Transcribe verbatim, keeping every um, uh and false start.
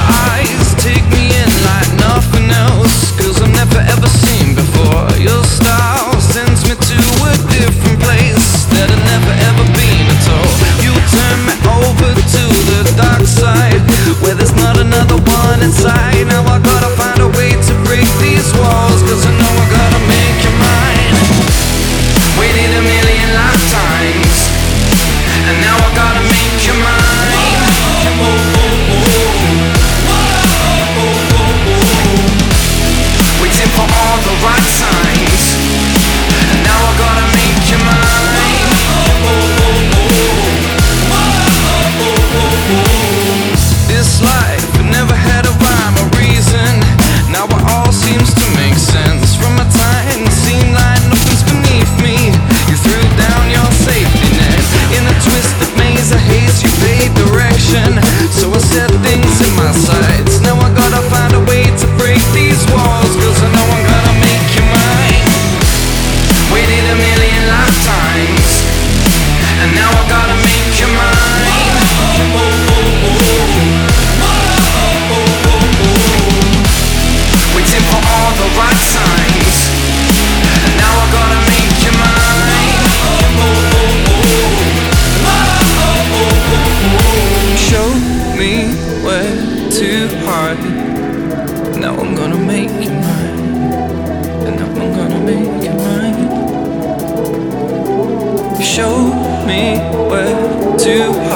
eyes take me in like nothing else, 'cause I've never ever seen before. Your style sends me to a different place that I've never ever been at all. You turn me over to the dark side, where there's not another one inside. Now I gotta find a way to break these walls, 'cause I know I gotta make you mine. Waited a million lifetimes, and now I gotta make you mine. Waiting for all the right signs, and now I gotta make you mine. This life, it never had a rhyme or reason. Now it all seems to make sense. From a time it seemed like nothing's beneath me, you threw down your safety net. In a twisted maze of haze, you paid direction, so I set things in my sights. Now I gotta find a way to break these walls, 'cause I know I'm gonna make you mine. Waited a million lifetimes, and now I gotta make you mine. Waiting for all the right signs, and now I gotta make you mine. Show me where to hide. Now I'm gonna make you mine, and now I'm gonna make you mine. Show me where to hide.